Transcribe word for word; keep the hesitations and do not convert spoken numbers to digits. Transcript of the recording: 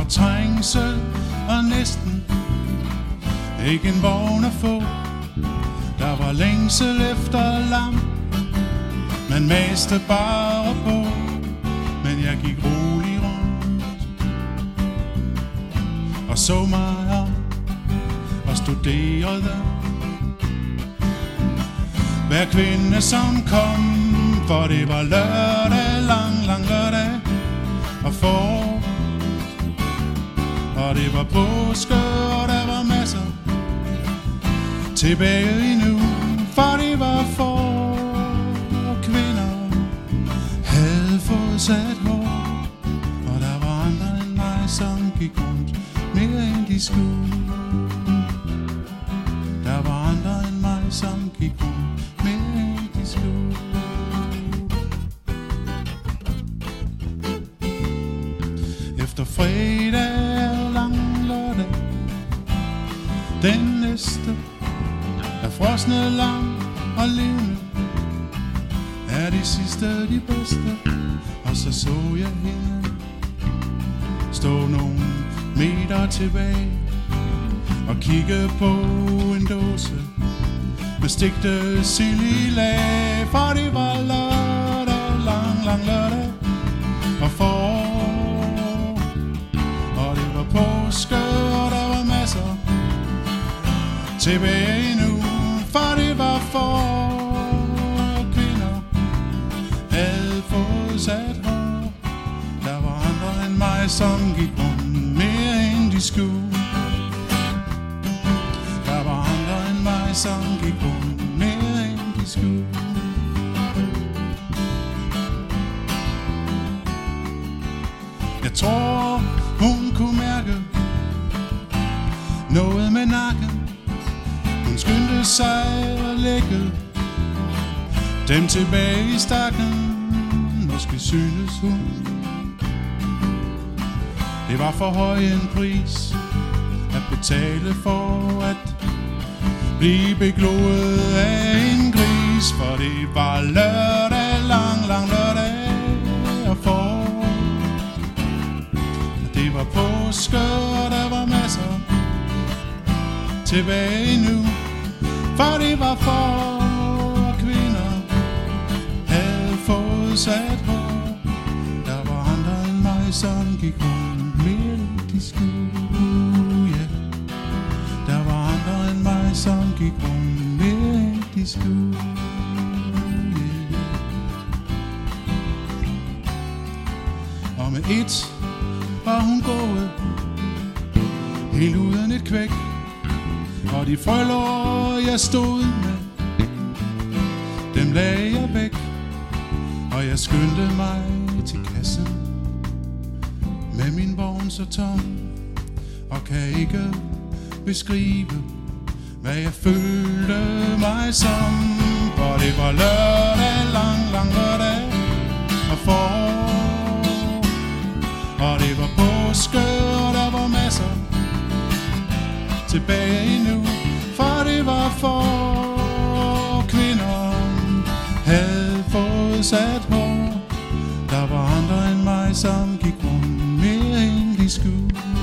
var trængsel og næsten ikke en vogn at få. Der var længsel efter lam, man maste bare på. Men jeg gik rolig rundt og så mig om og studerede hver kvinde som kom. For det var lørdag, lang, lang lørdag og forår, og det var påske, og der var masser tilbage endnu. For det var for kvinder havde fået sat hår, og der var andre end mig, som gik rundt mere end de skulle. Der var andre end mig, som gik rundt mere end de skulle. Efter fredag, lang lørdag, den næste er frosne, lang og levende, er de sidste de bedste. Og så så jeg hende stå nogle meter tilbage og kigge på en dåse med stegte sild i lag. For det var lørdag, lang, lang lørdag og forår, og det var påske, og der var masser tilbage endnu. For det var for kvinder havde fået sat hår. Der var andre end mig, som gik rundt mere end de skulle. Der var andre end mig, som gik rundt mere end de skulle. Jeg tror hun kunne mærke noget med nakken. Hun skyndte sig og lægge dem tilbage i stakken. Måske synes hun det var for høj en pris at betale for at blive begloet af en gris. For det var lørdag, lang, lang lørdag og forår, og det var påske, og der var masser tilbage nu. For det var for kvinder havde fået sat hår. Der var andre end mig, som gik rundt mere end de skulle. Yeah. Der var andre end mig, som gik rundt mere end de skulle. Yeah. Og med et var hun gået helt uden et kvæk. Og de frølår jeg stod med, dem lagde jeg væk. Og jeg skyndte mig til kassen med min vogn så tom, og kan ikke beskrive hvad jeg følte mig som. For det var lørdag, lang, lang lørdag og forår, og det var påske, og der var masser tilbage endnu. For det var for kvinder havde fået sat hår. Der var andre end mig, som gik rundt mere end de skulle.